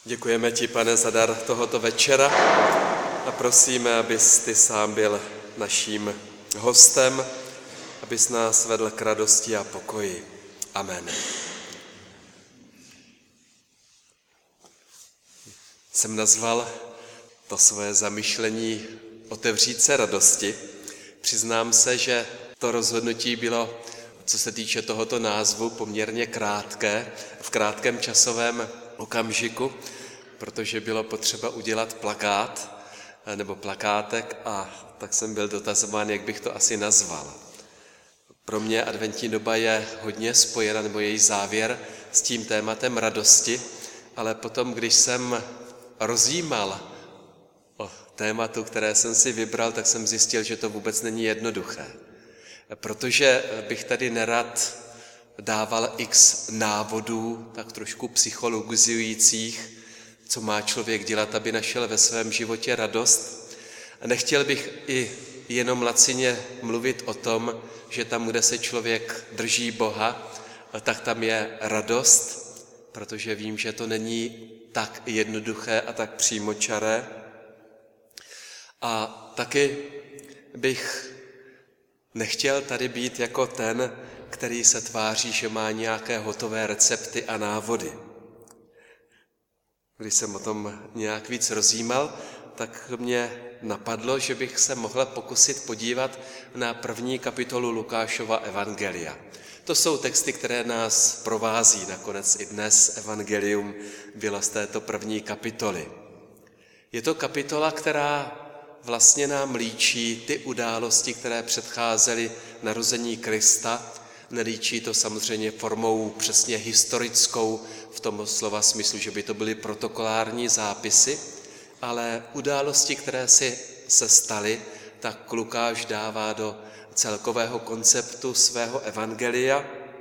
Děkujeme ti, Pane, za dar tohoto večera a prosíme, abys ty sám byl naším hostem, abys nás vedl k radosti a pokoji. Amen. Jsem nazval to svoje zamyšlení Otevřít se radosti. Přiznám se, že to rozhodnutí bylo, co se týče tohoto názvu, poměrně krátké, v krátkém časovém okamžiku, protože bylo potřeba udělat plakát nebo plakátek a tak jsem byl dotazován, jak bych to asi nazval. Pro mě adventní doba je hodně spojena, nebo její závěr, s tím tématem radosti, ale potom, když jsem rozjímal o tématu, které jsem si vybral, tak jsem zjistil, že to vůbec není jednoduché. Protože bych tady nerad dával x návodů, tak trošku psychologizujících, co má člověk dělat, aby našel ve svém životě radost. A nechtěl bych i jenom lacině mluvit o tom, že tam, kde se člověk drží Boha, tak tam je radost, protože vím, že to není tak jednoduché a tak přímočaré. A taky bych nechtěl tady být jako ten, který se tváří, že má nějaké hotové recepty a návody. Když jsem o tom nějak víc rozjímal, tak mě napadlo, že bych se mohl pokusit podívat na první kapitolu Lukášova evangelia. To jsou texty, které nás provází. Nakonec i dnes evangelium bylo z této první kapitoly. Je to kapitola, která vlastně nám líčí ty události, které předcházely narození Krista. Nelíčí to samozřejmě formou přesně historickou, v tom slova smyslu, že by to byly protokolární zápisy, ale události, které se staly, tak Lukáš dává do celkového konceptu svého evangelia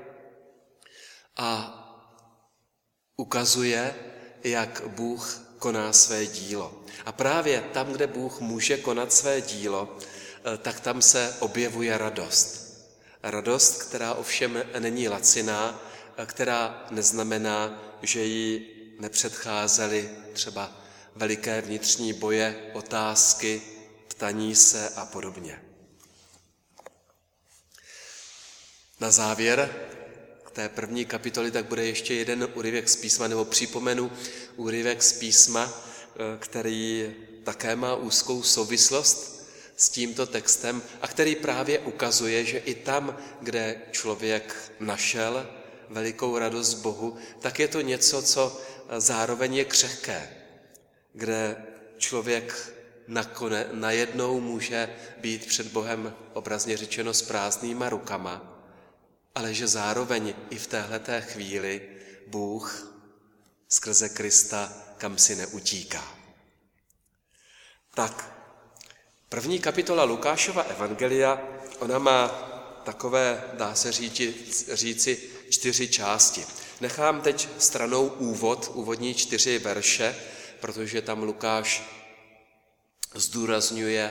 a ukazuje, jak Bůh koná své dílo. A právě tam, kde Bůh může konat své dílo, tak tam se objevuje radost. Radost, která ovšem není laciná, která neznamená, že jí nepředcházely třeba veliké vnitřní boje, otázky, ptaní se a podobně. Na závěr k té první kapitoly tak bude ještě jeden úryvek z písma, nebo připomenu úryvek z písma, který také má úzkou souvislost s tímto textem a který právě ukazuje, že i tam, kde člověk našel velikou radost Bohu, tak je to něco, co zároveň je křehké, kde člověk najednou může být před Bohem obrazně řečeno s prázdnýma rukama, ale že zároveň i v téhleté chvíli Bůh skrze Krista kam si neutíká. Tak, první kapitola Lukášova evangelia, ona má takové, dá se říci, 4 části. Nechám teď stranou úvodní 4 verše, protože tam Lukáš zdůrazňuje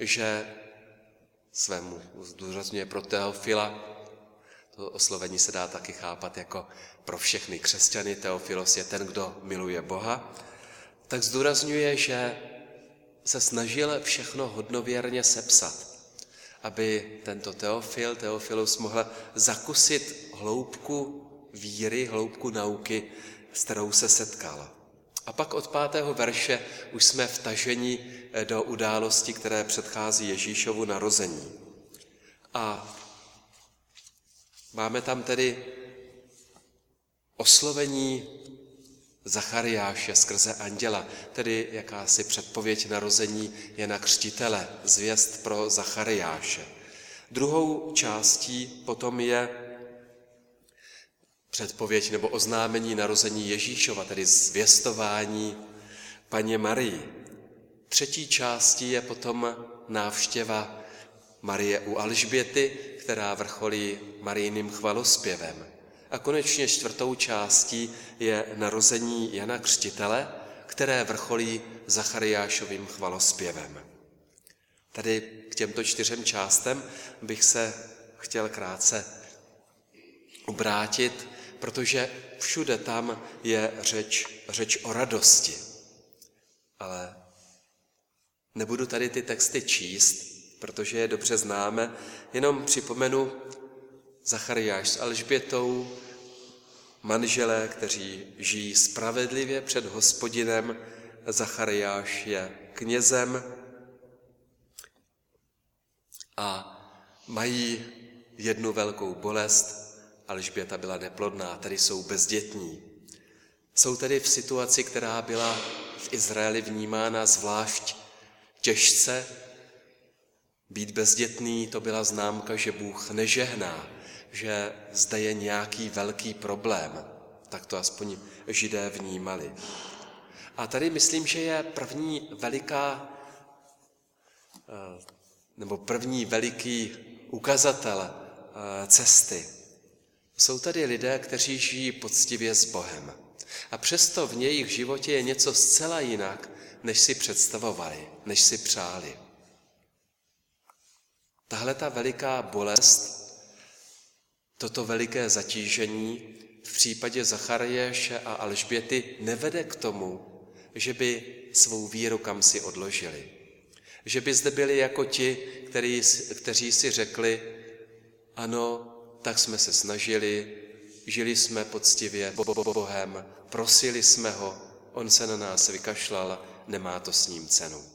pro Teofila, to oslovení se dá taky chápat jako pro všechny křesťany, Teofilos je ten, kdo miluje Boha, tak zdůrazňuje, že se snažil všechno hodnověrně sepsat, aby tento Teofilus mohl zakusit hloubku víry, hloubku nauky, s kterou se setkal. A pak od 5. verše už jsme vtaženi do události, které předchází Ježíšovu narození. A máme tam tedy oslovení Zachariáše skrze anděla, tedy jakási předpověď narození Jana Křtitele, zvěst pro Zachariáše. Druhou částí potom je předpověď nebo oznámení narození Ježíšova, tedy zvěstování Panně Marii. Třetí částí je potom návštěva Marie u Alžběty, která vrcholí Marijným chvalospěvem. A konečně 4. částí je narození Jana Křtitele, které vrcholí Zachariášovým chvalospěvem. Tady k těmto 4 částem bych se chtěl krátce obrátit protože všude tam je řeč o radosti. Ale nebudu tady ty texty číst, protože je dobře známe, jenom připomenu Zachariáš s Alžbětou, manželé, kteří žijí spravedlivě před Hospodinem. Zachariáš je knězem a mají jednu velkou bolest. Alžběta byla neplodná, tedy jsou bezdětní. Jsou tedy v situaci, která byla v Izraeli vnímána zvlášť těžce. Být bezdětný, to byla známka, že Bůh nežehná, že zde je nějaký velký problém. Tak to aspoň Židé vnímali. A tady myslím, že je první veliký ukazatel cesty. Jsou tady lidé, kteří žijí poctivě s Bohem. A přesto v jejich životě je něco zcela jinak, než si představovali, než si přáli. Tahle ta veliká bolest, toto veliké zatížení v případě Zachariáše a Alžběty nevede k tomu, že by svou víru kamsi odložili. Že by zde byli jako ti, kteří si řekli, ano, tak jsme se snažili, žili jsme poctivě Bohem, prosili jsme ho, on se na nás vykašlal, nemá to s ním cenu.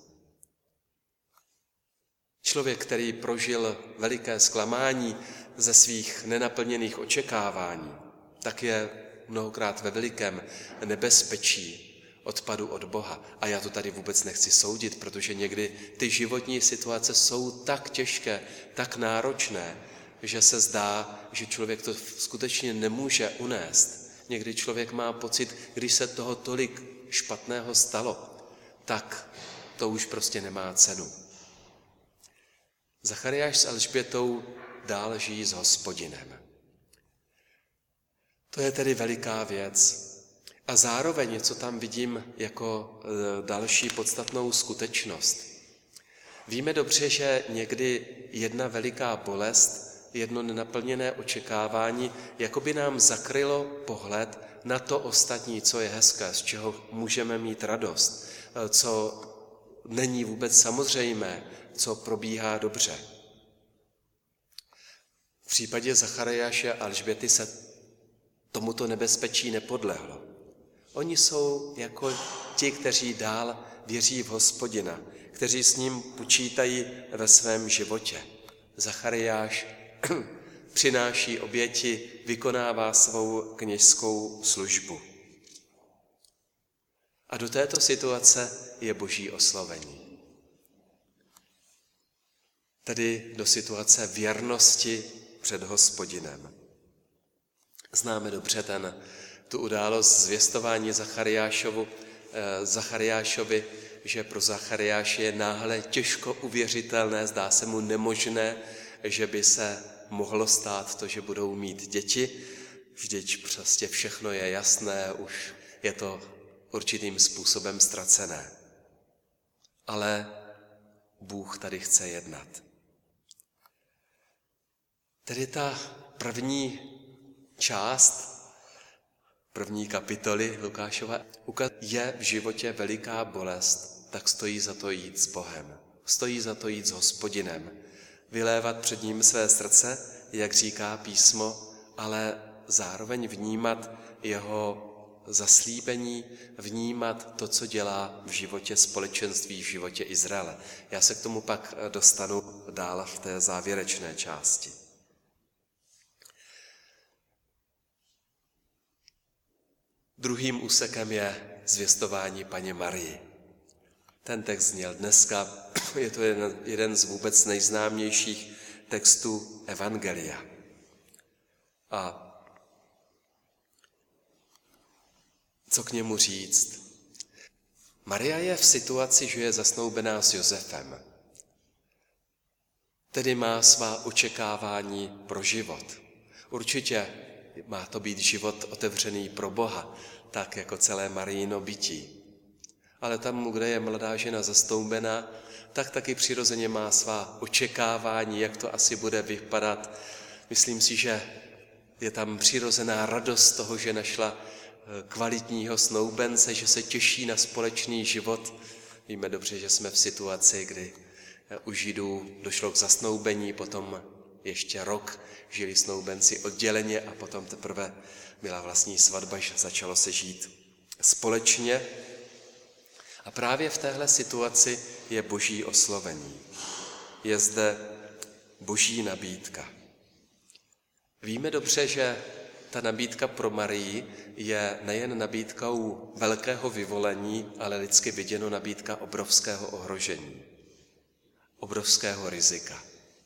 Člověk, který prožil veliké zklamání ze svých nenaplněných očekávání, tak je mnohokrát ve velikém nebezpečí odpadu od Boha. A já to tady vůbec nechci soudit, protože někdy ty životní situace jsou tak těžké, tak náročné, že se zdá, že člověk to skutečně nemůže unést. Někdy člověk má pocit, když se toho tolik špatného stalo, tak to už prostě nemá cenu. Zachariáš s Alžbětou dál žijí s Hospodinem. To je tedy veliká věc. A zároveň, co tam vidím jako další podstatnou skutečnost. Víme dobře, že někdy jedna veliká bolest, jedno nenaplněné očekávání, jako by nám zakrylo pohled na to ostatní, co je hezké, z čeho můžeme mít radost, co není vůbec samozřejmé, co probíhá dobře. V případě Zachariáše a Alžběty se tomuto nebezpečí nepodlehlo. Oni jsou jako ti, kteří dál věří v Hospodina, kteří s ním počítají ve svém životě. Zachariáš přináší oběti, vykonává svou kněžskou službu. A do této situace je Boží oslovení. Tedy do situace věrnosti před Hospodinem. Známe dobře tu událost zvěstování Zachariášovi, že pro Zachariáše je náhle těžko uvěřitelné, zdá se mu nemožné, že by se mohlo stát to, že budou mít děti. Vždyť prostě všechno je jasné, už je to určitým způsobem ztracené. Ale Bůh tady chce jednat. Tedy ta první část, první kapitoly Lukášova je v životě veliká bolest, tak stojí za to jít s Bohem. Stojí za to jít s Hospodinem. Vylévat před ním své srdce, jak říká písmo, ale zároveň vnímat jeho zaslíbení, vnímat to, co dělá v životě společenství, v životě Izraele. Já se k tomu pak dostanu dál v té závěrečné části. Druhým úsekem je zvěstování Panně Marii. Ten text zněl dneska, je to jeden z vůbec nejznámějších textů Evangelia. A co k němu říct? Maria je v situaci, že je zasnoubená s Josefem. Tedy má svá očekávání pro život. Určitě má to být život otevřený pro Boha, tak jako celé Marijino bytí. Ale tam, kde je mladá žena zastoubená, tak taky přirozeně má svá očekávání, jak to asi bude vypadat. Myslím si, že Je tam přirozená radost toho, že našla kvalitního snoubence, že se těší na společný život. Víme dobře, že jsme v situaci, kdy u Židů došlo k zasnoubení, potom ještě rok žili snoubenci odděleně a potom teprve byla vlastní svatba, že začalo se žít společně. A právě v téhle situaci je boží oslovení. Je zde boží nabídka. Víme dobře, že ta nabídka pro Marii je nejen nabídkou velkého vyvolení, ale lidsky viděno nabídka obrovského ohrožení, obrovského rizika.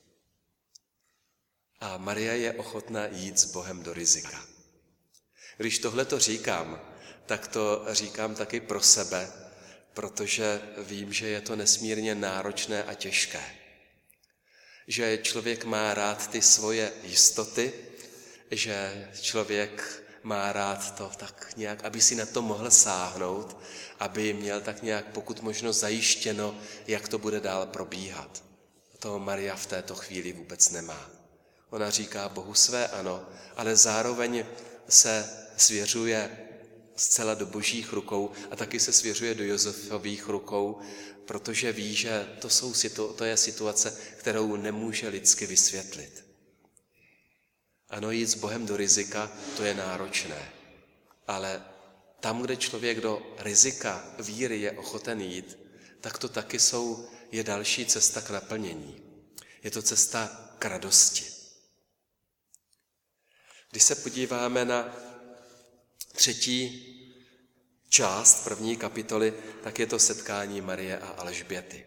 A Maria je ochotná jít s Bohem do rizika. Když tohleto říkám, tak to říkám taky pro sebe, protože vím, že je to nesmírně náročné a těžké. Že člověk má rád ty svoje jistoty, že člověk má rád to tak nějak, aby si na to mohl sáhnout, aby měl tak nějak pokud možno zajištěno, jak to bude dál probíhat. To Maria v této chvíli vůbec nemá. Ona říká Bohu své ano, ale zároveň se svěřuje zcela do božích rukou a taky se svěřuje do Josefových rukou, protože ví, že to je situace, kterou nemůže lidsky vysvětlit. Ano, jít s Bohem do rizika, to je náročné, ale tam, kde člověk do rizika víry je ochoten jít, tak to taky je další cesta k naplnění. Je to cesta k radosti. Když se podíváme na 3. část 1. kapitoly, tak je to setkání Marie a Alžběty.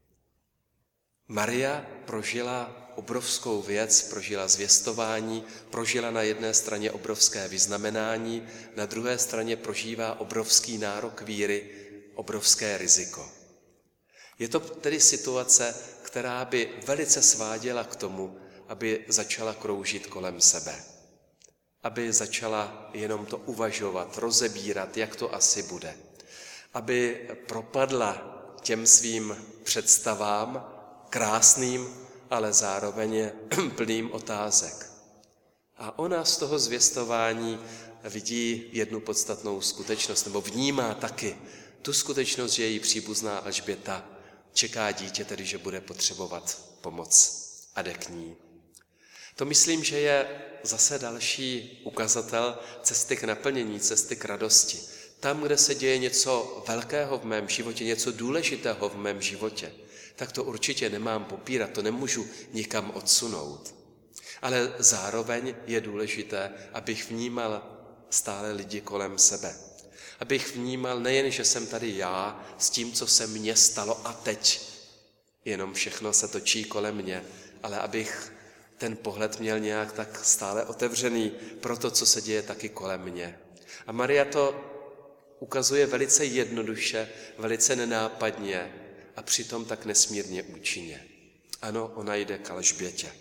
Maria prožila obrovskou věc, prožila zvěstování, prožila na jedné straně obrovské vyznamenání, na druhé straně prožívá obrovský nárok víry, obrovské riziko. Je to tedy situace, která by velice sváděla k tomu, aby začala kroužit kolem sebe. Aby začala jenom to uvažovat, rozebírat, jak to asi bude. Aby propadla těm svým představám, krásným, ale zároveň plným otázek. A ona z toho zvěstování vidí jednu podstatnou skutečnost, nebo vnímá taky tu skutečnost, že její příbuzná Alžběta čeká dítě, tedy že bude potřebovat pomoc a jde k ní. To myslím, že je zase další ukazatel cesty k naplnění, cesty k radosti. Tam, kde se děje něco velkého v mém životě, něco důležitého v mém životě, tak to určitě nemám popírat, to nemůžu nikam odsunout. Ale zároveň je důležité, abych vnímal stále lidi kolem sebe. Abych vnímal nejen, že jsem tady já s tím, co se mně stalo a teď, jenom všechno se točí kolem mě, ale abych ten pohled měl nějak tak stále otevřený pro to, co se děje taky kolem mě. A Maria to ukazuje velice jednoduše, velice nenápadně a přitom tak nesmírně účinně. Ano, ona jde k Alžbětě.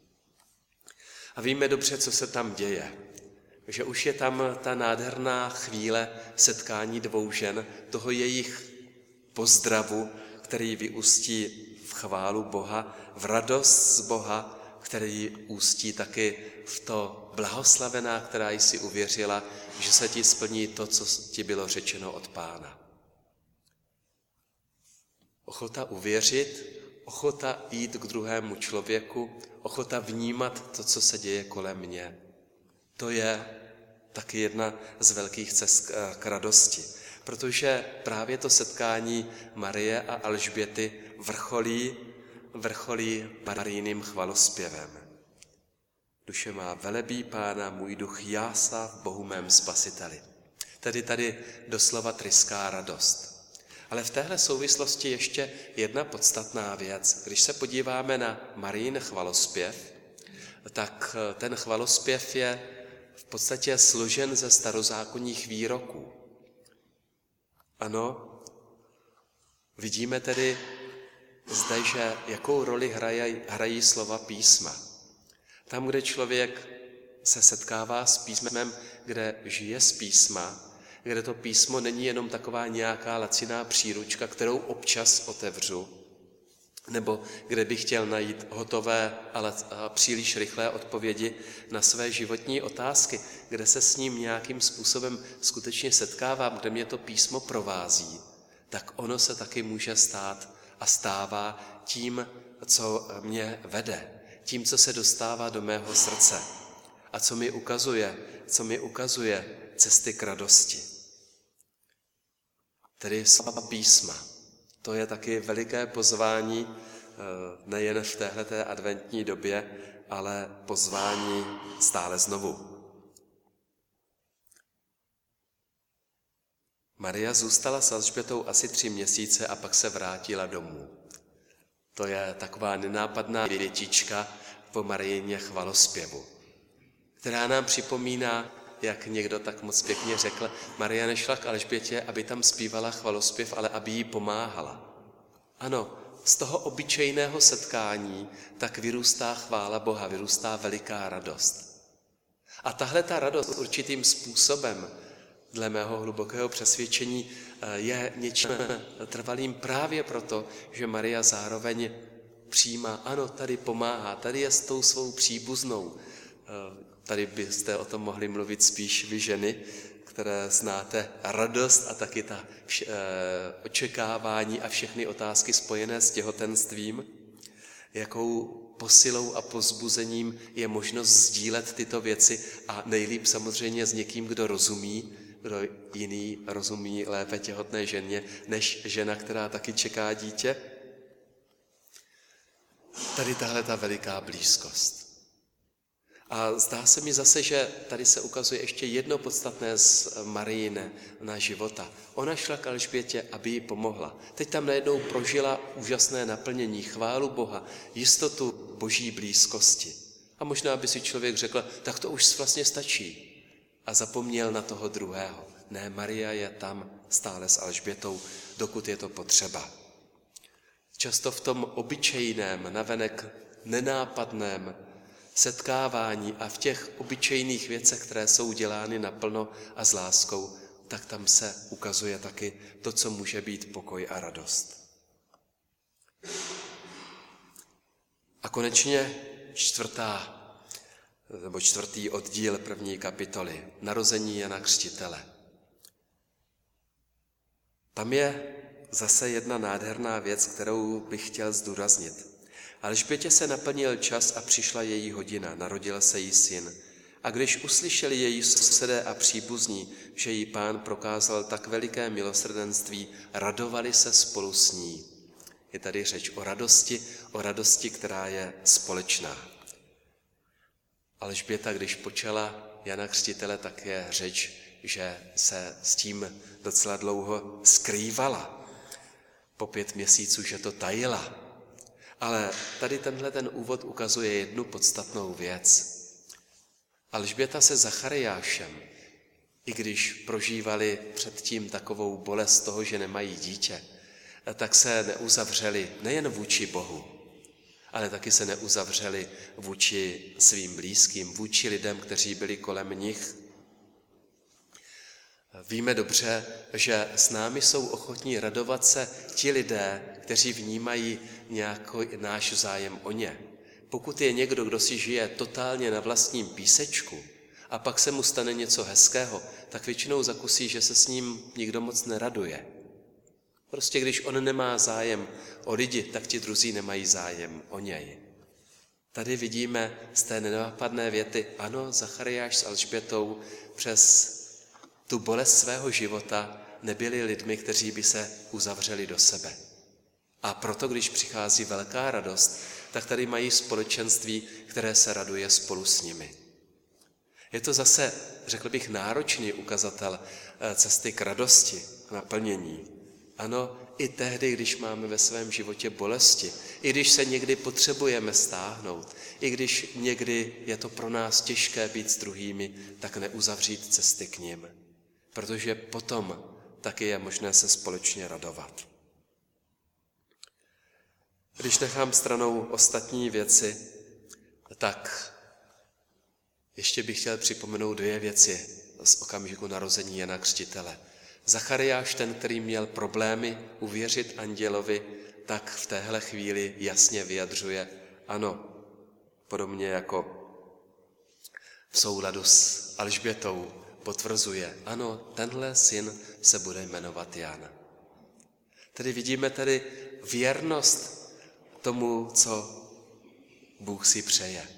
A víme dobře, co se tam děje. Že už je tam ta nádherná chvíle setkání dvou žen, toho jejich pozdravu, který vyústí v chválu Boha, v radost z Boha, který ústí taky v to blahoslavená, která jsi uvěřila, že se ti splní to, co ti bylo řečeno od Pána. Ochota uvěřit, ochota jít k druhému člověku, ochota vnímat to, co se děje kolem mě. To je taky jedna z velkých cest k radosti, protože právě to setkání Marie a Alžběty vrcholí Marijným chvalospěvem. Duše má velebí Pána, můj duch jásá v Bohu mém Spasiteli. Tedy tady doslova tryská radost. Ale v téhle souvislosti ještě jedna podstatná věc. Když se podíváme na Marijin chvalospěv, tak ten chvalospěv je v podstatě složen ze starozákonních výroků. Ano, vidíme tedy zde, že jakou roli hrají slova písma. Tam, kde člověk se setkává s písmem, kde žije z písma, kde to písmo není jenom taková nějaká laciná příručka, kterou občas otevřu, nebo kde by chtěl najít hotové, ale příliš rychlé odpovědi na své životní otázky, kde se s ním nějakým způsobem skutečně setkávám, kde mě to písmo provází, tak ono se taky může stát a stává tím, co mě vede, tím, co se dostává do mého srdce a co mi ukazuje cesty k radosti. Tedy slova písma. To je taky veliké pozvání, nejen v téhleté adventní době, ale pozvání stále znovu. Maria zůstala s Alžbětou asi 3 měsíce a pak se vrátila domů. To je taková nenápadná větička po Marijině chvalospěvu, která nám připomíná, jak někdo tak moc pěkně řekl, Maria nešla k Alžbětě, aby tam zpívala chvalospěv, ale aby jí pomáhala. Ano, z toho obyčejného setkání tak vyrůstá chvála Boha, vyrůstá veliká radost. A tahle ta radost určitým způsobem, dle mého hlubokého přesvědčení, je něčím trvalým právě proto, že Maria zároveň přijímá, ano, tady pomáhá, tady je s tou svou příbuznou. Tady byste o tom mohli mluvit spíš vy ženy, které znáte radost a taky ta očekávání a všechny otázky spojené s těhotenstvím. Jakou posilou a povzbuzením je možnost sdílet tyto věci a nejlíp samozřejmě s někým, kdo rozumí, kdo jiný rozumí lépe těhotné ženě, než žena, která taky čeká dítě. Tady tahle ta veliká blízkost. A zdá se mi zase, že tady se ukazuje ještě jedno podstatné z Marijine na života. Ona šla k Alžbětě, aby jí pomohla. Teď tam najednou prožila úžasné naplnění, chválu Boha, jistotu Boží blízkosti. A možná by si člověk řekl, tak to už vlastně stačí. A zapomněl na toho druhého. Ne, Maria je tam stále s Alžbětou, dokud je to potřeba. Často v tom obyčejném, navenek nenápadném setkávání a v těch obyčejných věcech, které jsou dělány naplno a s láskou, tak tam se ukazuje taky to, co může být pokoj a radost. A konečně čtvrtý oddíl 1. kapitoly, narození Jana Křtitele. Tam je zase jedna nádherná věc, kterou bych chtěl zdůraznit. Alžbětě se naplnil čas a přišla její hodina, narodil se jí syn. A když uslyšeli její sousedé a příbuzní, že jí Pán prokázal tak veliké milosrdenství, radovali se spolu s ní. Je tady řeč o radosti, která je společná. Alžběta, když počala Jana Křtitele, tak je řeč, že se s tím docela dlouho skrývala. Po 5 měsíců, že to tajila. Ale tady ten úvod ukazuje jednu podstatnou věc. Alžběta se Zachariášem, i když prožívali předtím takovou bolest toho, že nemají dítě, tak se neuzavřeli nejen vůči Bohu, ale taky se neuzavřeli vůči svým blízkým, vůči lidem, kteří byli kolem nich. Víme dobře, že s námi jsou ochotní radovat se ti lidé, kteří vnímají nějaký náš zájem o ně. Pokud je někdo, kdo si žije totálně na vlastním písečku a pak se mu stane něco hezkého, tak většinou zakusí, že se s ním nikdo moc neraduje. Prostě když on nemá zájem o lidi, tak ti druzí nemají zájem o něj. Tady vidíme z té nenápadné věty, ano, Zachariáš s Alžbětou přes tu bolest svého života nebyli lidmi, kteří by se uzavřeli do sebe. A proto, když přichází velká radost, tak tady mají společenství, které se raduje spolu s nimi. Je to zase, řekl bych, náročný ukazatel cesty k radosti, k naplnění. Ano, i tehdy, když máme ve svém životě bolesti, i když se někdy potřebujeme stáhnout, i když někdy je to pro nás těžké být s druhými, tak neuzavřít cesty k nim. Protože potom taky je možné se společně radovat. Když nechám stranou ostatní věci, tak ještě bych chtěl připomenout 2 věci z okamžiku narození Jana Křtitele. Zachariáš, ten, který měl problémy uvěřit andělovi tak v téhle chvíli jasně vyjadřuje, ano, podobně jako v souladu s Alžbětou potvrzuje, ano, tenhle syn se bude jmenovat Jan. Tedy vidíme tady věrnost tomu, co Bůh si přeje.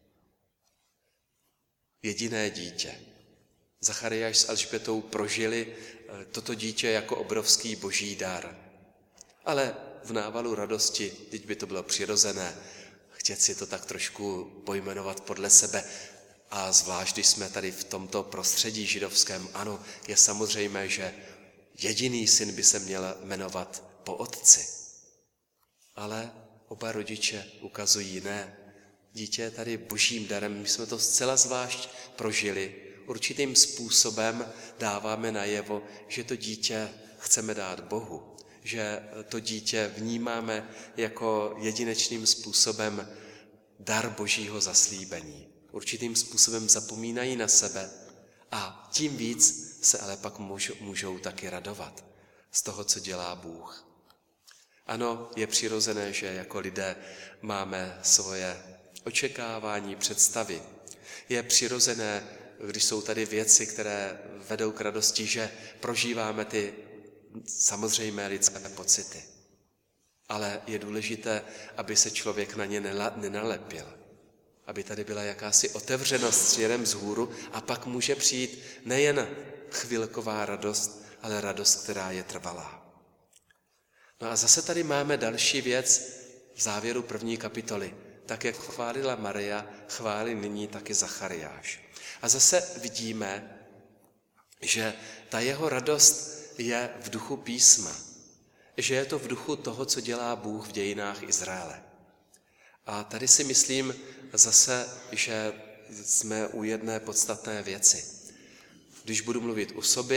Jediné dítě. Zachariáš s Alžbětou prožili toto dítě jako obrovský boží dar. Ale v návalu radosti, teď by to bylo přirozené, chtět si to tak trošku pojmenovat podle sebe. A zvlášť, když jsme tady v tomto prostředí židovském, ano, je samozřejmé, že jediný syn by se měl jmenovat po otci. Ale oba rodiče ukazují, ne, dítě je tady božím darem, my jsme to zcela zvlášť prožili. Určitým způsobem dáváme najevo, že to dítě chceme dát Bohu, že to dítě vnímáme jako jedinečným způsobem dar božího zaslíbení. Určitým způsobem zapomínají na sebe a tím víc se ale pak můžou taky radovat z toho, co dělá Bůh. Ano, je přirozené, že jako lidé máme svoje očekávání, představy. Je přirozené, když jsou tady věci, které vedou k radosti, že prožíváme ty samozřejmé lidské pocity. Ale je důležité, aby se člověk na ně nenalepil. Aby tady byla jakási otevřenost směrem vzhůru a pak může přijít nejen chvilková radost, ale radost, která je trvalá. No a zase tady máme další věc v závěru 1. kapitoly. Tak, jak chválila Maria, chválí nyní taky Zachariáš. A zase vidíme, že ta jeho radost je v duchu písma. Že je to v duchu toho, co dělá Bůh v dějinách Izraele. A tady si myslím zase, že jsme u jedné podstatné věci. Když budu mluvit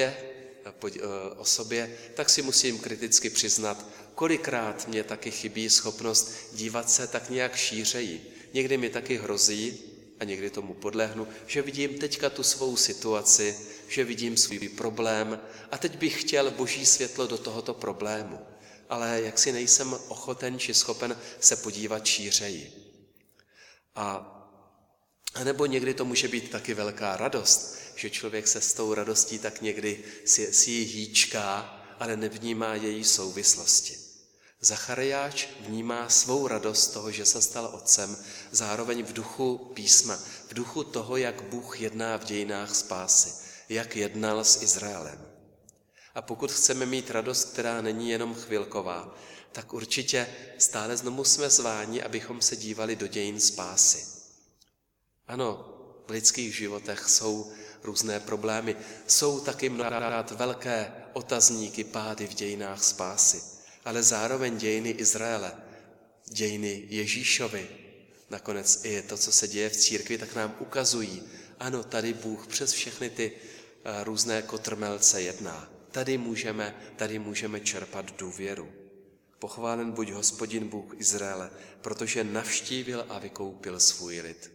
o sobě, tak si musím kriticky přiznat, kolikrát mě taky chybí schopnost dívat se tak nějak šířeji. Někdy mi taky hrozí, a někdy tomu podlehnu, že vidím teďka tu svou situaci, že vidím svůj problém a teď bych chtěl boží světlo do tohoto problému. Ale jak si nejsem ochoten či schopen se podívat šířeji. A nebo někdy to může být taky velká radost, že člověk se s tou radostí tak někdy si ji hýčká, ale nevnímá její souvislosti. Zachariáš vnímá svou radost toho, že se stal otcem, zároveň v duchu písma, v duchu toho, jak Bůh jedná v dějinách spásy, jak jednal s Izraelem. A pokud chceme mít radost, která není jenom chvilková, tak určitě stále znovu jsme zváni, abychom se dívali do dějin spásy. Ano, v lidských životech jsou různé problémy, jsou taky mnohokrát velké otazníky, pády v dějinách spásy, ale zároveň dějiny Izraele, dějiny Ježíšovy, nakonec i to, co se děje v církvi, tak nám ukazují, ano, tady Bůh přes všechny ty různé kotrmelce jedná. Tady můžeme čerpat důvěru. Pochválen buď Hospodin Bůh Izraele, protože navštívil a vykoupil svůj lid.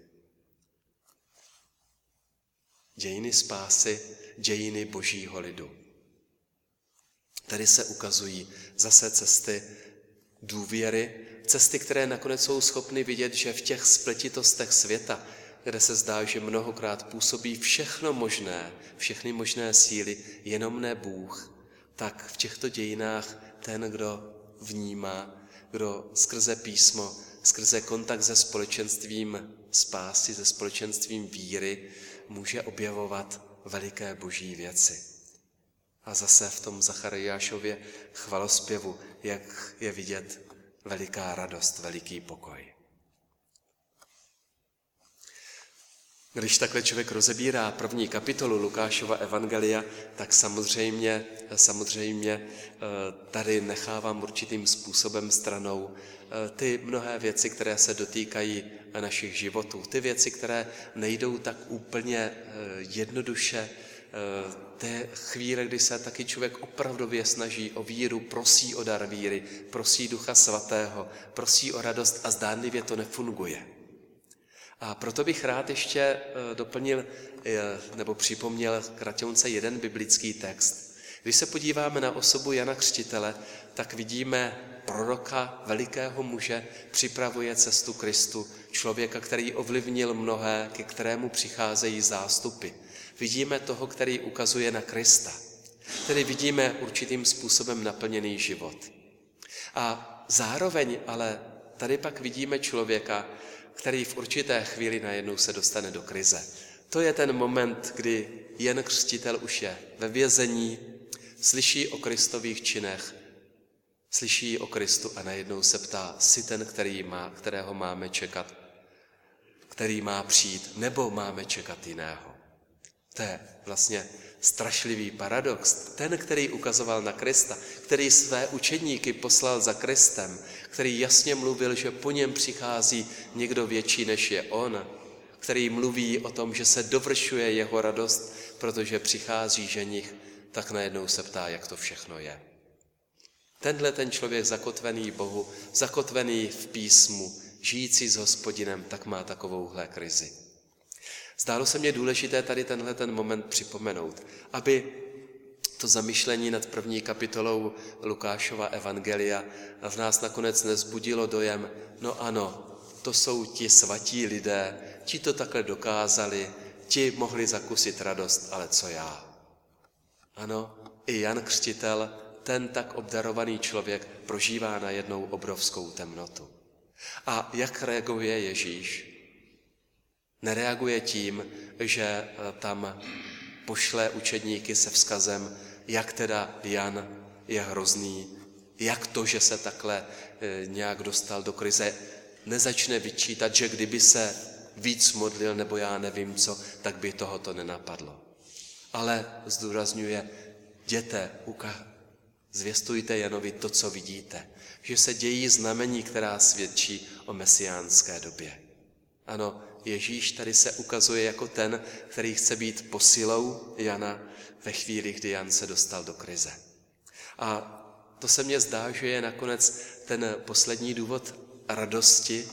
Dějiny spásy, dějiny božího lidu. Tady se ukazují zase cesty důvěry, cesty, které nakonec jsou schopny vidět, že v těch spletitostech světa, kde se zdá, že mnohokrát působí všechny možné síly, jenom ne Bůh, tak v těchto dějinách ten, kdo vnímá, kdo skrze písmo, skrze kontakt se společenstvím spásy, se společenstvím víry, může objevovat veliké boží věci. A zase v tom Zachariášově chvalospěvu, jak je vidět veliká radost, veliký pokoj. Když takhle člověk rozebírá 1. kapitolu Lukášova evangelia, tak samozřejmě tady nechávám určitým způsobem stranou ty mnohé věci, které se dotýkají našich životů. Ty věci, které nejdou tak úplně jednoduše. Té chvíle, kdy se taky člověk opravdově snaží o víru, prosí o dar víry, prosí Ducha Svatého, prosí o radost a zdánlivě to nefunguje. A proto bych rád ještě doplnil nebo připomněl kratěnce jeden biblický text. Když se podíváme na osobu Jana Křtitele, tak vidíme proroka, velikého muže, připravuje cestu Kristu, člověka, který ovlivnil mnohé, ke kterému přicházejí zástupy. Vidíme toho, který ukazuje na Krista. Tedy vidíme určitým způsobem naplněný život. A zároveň ale tady pak vidíme člověka, který v určité chvíli najednou se dostane do krize. To je ten moment, kdy Jan Křtitel už je ve vězení, slyší o Kristových činech, slyší o Kristu a najednou se ptá, jsi ten, kterého máme čekat, který má přijít, nebo máme čekat jiného. To je vlastně strašlivý paradox. Ten, který ukazoval na Krista, který své učedníky poslal za Kristem, který jasně mluvil, že po něm přichází někdo větší, než je on, který mluví o tom, že se dovršuje jeho radost, protože přichází ženich, tak najednou se ptá, jak to všechno je. Tenhle ten člověk zakotvený Bohu, zakotvený v písmu, žijící s Hospodinem, tak má takovouhle krizi. Zdálo se mně důležité tady tenhle ten moment připomenout, aby to zamyšlení nad první kapitolou Lukášova evangelia v nás nakonec nezbudilo dojem, no ano, to jsou ti svatí lidé, ti to takhle dokázali, ti mohli zakusit radost, ale co já? Ano, i Jan Křtitel, ten tak obdarovaný člověk, prožívá najednou obrovskou temnotu. A jak reaguje Ježíš? Nereaguje tím, že tam pošle učedníky se vzkazem, jak teda Jan je hrozný, jak to, že se takhle nějak dostal do krize, nezačne vyčítat, že kdyby se víc modlil, nebo já nevím co, tak by tohoto nenapadlo. Ale zdůrazňuje, jděte, zvěstujte Janovi to, co vidíte, že se dějí znamení, která svědčí o mesiánské době. Ano, Ježíš tady se ukazuje jako ten, který chce být posilou Jana ve chvíli, kdy Jan se dostal do krize. A to se mně zdá, že je nakonec ten poslední důvod radosti,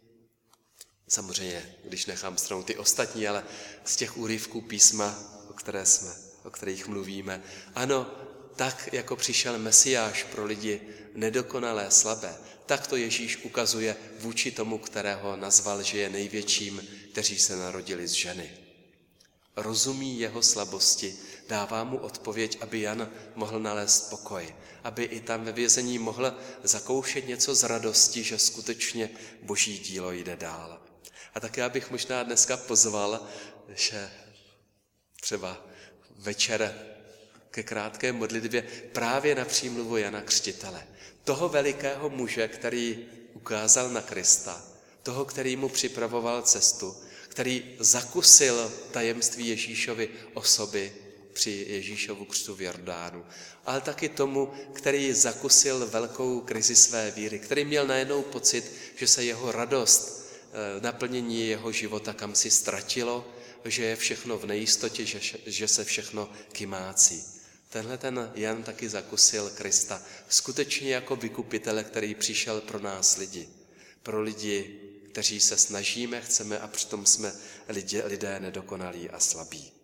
samozřejmě, když nechám stranou ty ostatní, ale z těch úryvků písma, o kterých mluvíme. Ano, tak, jako přišel Mesiáš pro lidi nedokonalé, slabé, tak to Ježíš ukazuje vůči tomu, kterého nazval, že je největším, kteří se narodili z ženy. Rozumí jeho slabosti, dává mu odpověď, aby Jan mohl nalézt pokoj, aby i tam ve vězení mohl zakoušet něco z radosti, že skutečně Boží dílo jde dál. A také bych možná dneska pozval, že třeba večer ke krátké modlitbě právě na přímluvu Jana Křtitele. Toho velikého muže, který ukázal na Krista, toho, který mu připravoval cestu, který zakusil tajemství Ježíšovy osoby při Ježíšovu křtu v Jordánu, ale taky tomu, který zakusil velkou krizi své víry, který měl najednou pocit, že se jeho radost, naplnění jeho života kam si ztratilo, že je všechno v nejistotě, že se všechno kymácí. Tenhle ten Jan taky zakusil Krista skutečně jako vykupitele, který přišel pro nás lidi. Pro lidi, kteří se snažíme, chceme a přitom jsme lidé nedokonalí a slabí.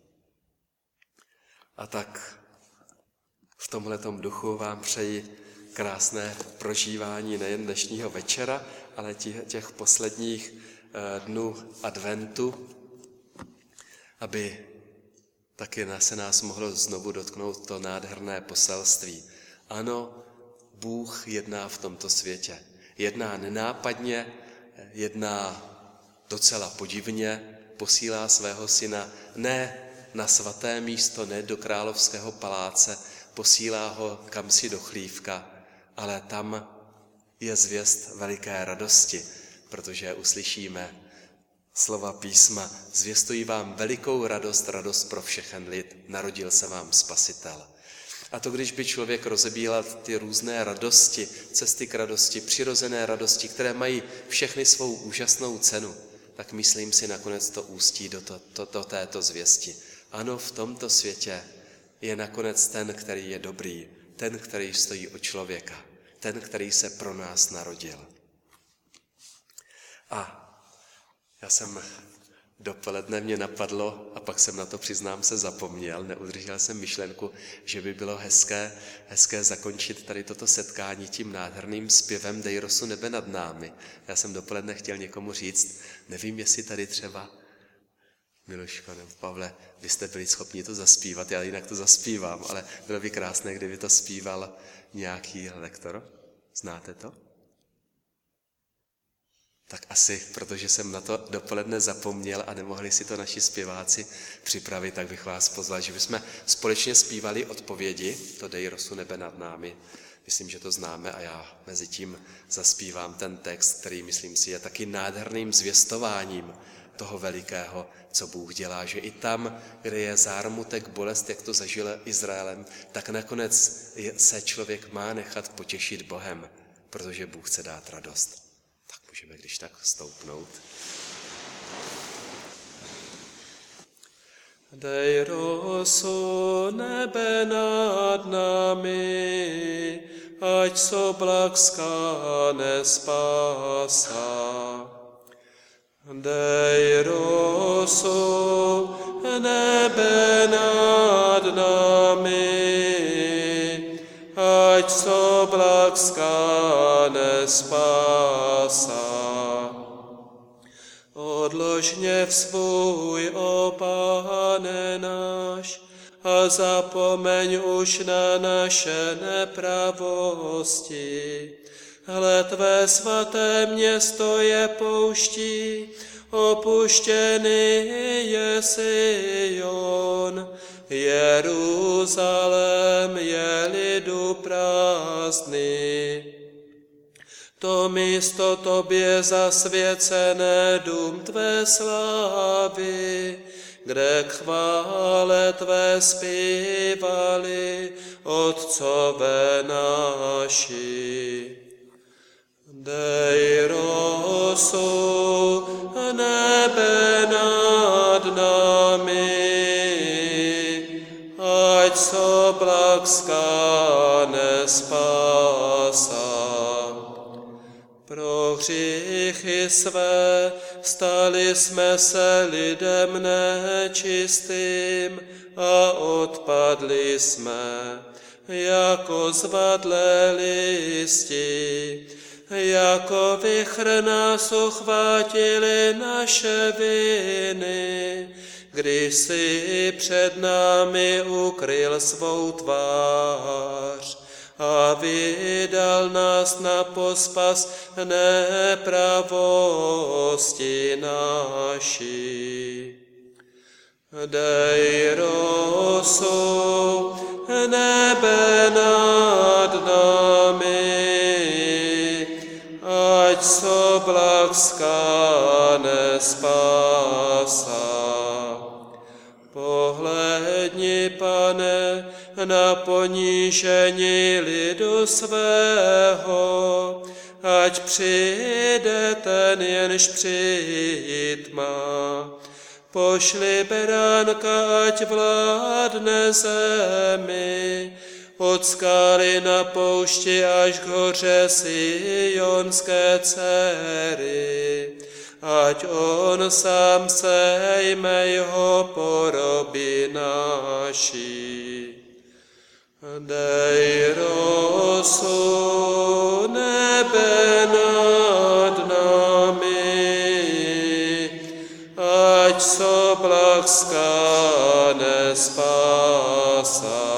A tak v tomhletom duchu vám přeji krásné prožívání nejen dnešního večera, ale těch posledních dnů adventu, aby taky se nás mohlo znovu dotknout to nádherné poselství. Ano, Bůh jedná v tomto světě. Jedná nenápadně, jedná docela podivně, posílá svého syna ne na svaté místo, ne do královského paláce, posílá ho kamsi do chlívka, ale tam je zvěst veliké radosti, protože uslyšíme slova písma, zvěstují vám velikou radost, radost pro všechen lid, narodil se vám Spasitel. A to, když by člověk rozebíral ty různé radosti, cesty k radosti, přirozené radosti, které mají všechny svou úžasnou cenu, tak myslím si, nakonec to ústí do této zvěsti. Ano, v tomto světě je nakonec ten, který je dobrý, ten, který stojí o člověka, ten, který se pro nás narodil. A já jsem dopoledne mě napadlo, a pak jsem na to, přiznám se, zapomněl, neudržel jsem myšlenku, že by bylo hezké zakončit tady toto setkání tím nádherným zpěvem Dej rosu nebe nad námi. Já jsem dopoledne chtěl někomu říct, nevím, jestli tady třeba Miluško nebo Pavle, vy jste byli schopni to zaspívat, já jinak to zaspívám, ale bylo by krásné, kdyby to zpíval nějaký lektor. Znáte to? Tak asi, protože jsem na to dopoledne zapomněl a nemohli si to naši zpěváci připravit, tak bych vás pozval, že bychom společně zpívali odpovědi, to Dej rosu nebe nad námi. Myslím, že to známe a já mezi tím zaspívám ten text, který, myslím si, je taky nádherným zvěstováním toho velikého, co Bůh dělá, že i tam, kde je zármutek, bolest, jak to zažil Izraelem, tak nakonec se člověk má nechat potěšit Bohem, protože Bůh chce dát radost. Tak můžeme když tak stoupnout. Dej rosu nebe nad námi, ať soblak skáne spása. Dej rosu nebe nad námi, ať soblak skáne spása. Odlož hněv svůj, ó Pane náš, a zapomeň už na naše nepravosti. Hle, tvé svaté město je pouští, opuštěný je Sion. Jeruzalém je lidu prázdný. To místo tobě zasvěcené dům tvé slávy, kde k chvále tvé zpívali otcové naši. Dej rosu nebe nad námi, ať soblak skáne spása. Pro hříchy své stali jsme se lidem nečistým a odpadli jsme jako zvadlé listi. Jako vichr nás uchvátili naše viny, když jsi před námi ukryl svou tvář a vydal nás na pospas nepravosti naší. Dej rosu nebe nad námi, ať soblak skáne spása. Pohlédni, Pane, na ponížení lidu svého, ať přijde ten, jenž přijít má. Pošli beránka, ať vládne zemi, od skály na poušti až k hoře Sionské dcery, ať on sám sejme jeho poroby naší. Dej rosu nebe nad námi, ať soblak skáne spása.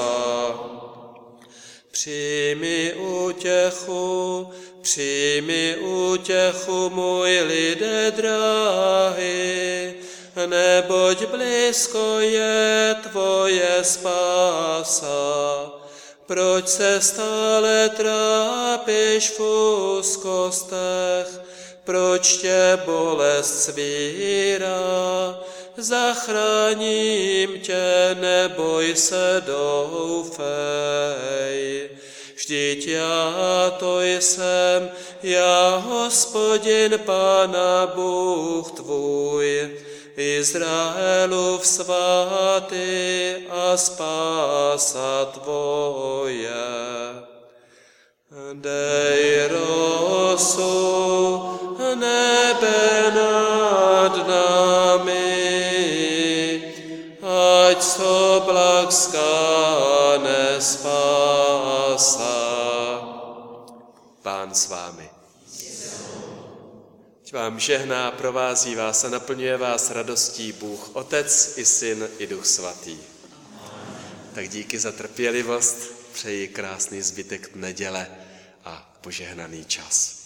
Přijmi útěchu, můj lide drahý, neboť blízko je tvoje spása. Proč se stále trápíš v úzkostech, proč tě bolest svírá? Zachráním tě, neboj se, doufej. Vždyť já to jsem, já Hospodin, Pana Bůh tvůj, Izraelův svatý a spása tvoje. Dej rosu nebe nad námi, co blaskane spása. Pán s vámi. Ať vám žehná, provází vás a naplňuje vás radostí Bůh, Otec i Syn i Duch Svatý. Tak díky za trpělivost, přeji krásný zbytek neděle a požehnaný čas.